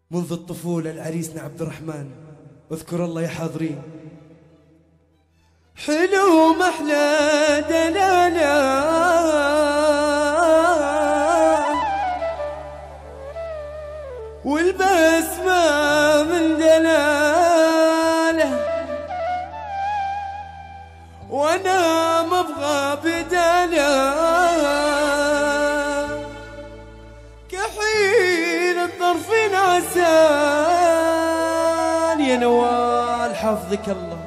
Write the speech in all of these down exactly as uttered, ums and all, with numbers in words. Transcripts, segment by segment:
منذ الطفولة لعريسنا عبد الرحمن، اذكر الله يا حاضرين. حلو محلى دلاله والبسمة من دلاله، وانا مبغى بداله كحيل الطرف نعسان. يا نوال حفظك الله،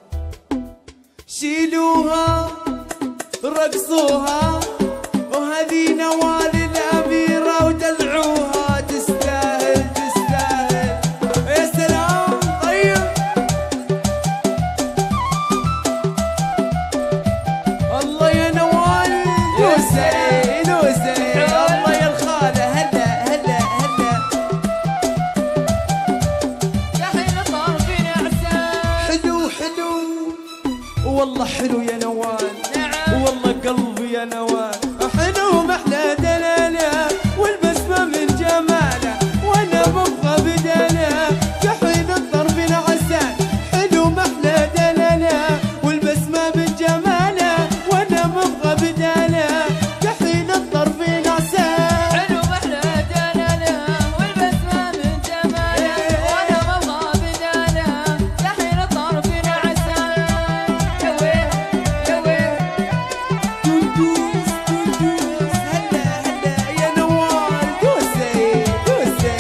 شيلوها رقصوها وهذه نوال الأميرة ودلعوها، تستاهل تستاهل. يا سلام طيب الله يا نوال، دوسي دوسي الله يا الخالة. هلا هلا هلا يا حين طرفي نعسان. حلو حلو والله حلو يا نوال، نعم والله قلبي يا نوال. حلو محلى دلاله والبسمة من جماله، وانا ببغى بداله كحيل الطرف نعسان. حلو محلى دلاله والبسمة من جماله، وانا ببغى بداله كحيل الطرف نعسان. حلو محلى دلاله والبسمة من جماله، وانا ببغى بداله يا حين طرفي نعسان. يا ويل يا ويل دوس دوس هلا هلا يا نوال، دوسي دوسي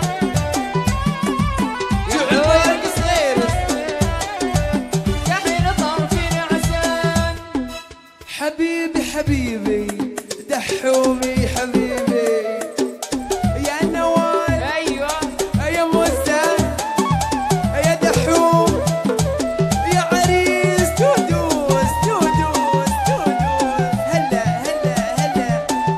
يا عويل صغير يا حين طرفي نعسان. حبيبي حبيبي دحومي حبيبي يا نوال، ايوه يا موسى يا دحوم يا عريس، تودوس تودوس تودوس. هلا هلا هلا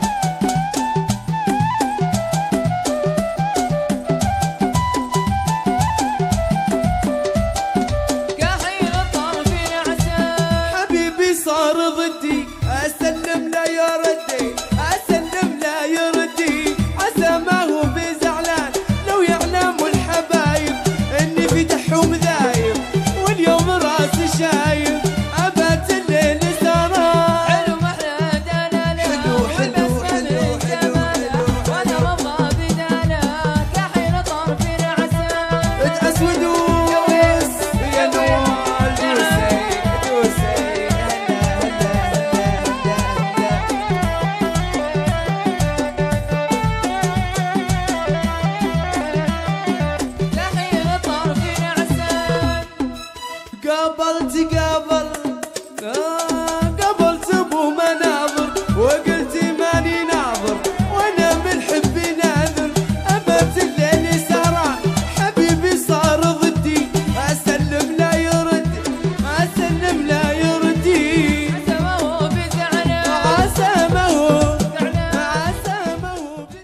يا حين طرفي نعسان. حبيبي صار ضدي، اسلم لا يا ردي، اسلم لا يا ردي، عسى ما هو بزعلان لو يعلم الحبايب اني في دحوم ذايب، واليوم راسي شايب ابات الليل سهران. حلو محلى دلاله حلو حلو والبسمة حلو من حلو جماله، حلو وانا ببغى بداله يا حين طرفي نعسان. ادعس ودوس يا نوال، دوسي دوسي هلا هلا هلا هلا يا حين طرفي نعسان. قابل تقابل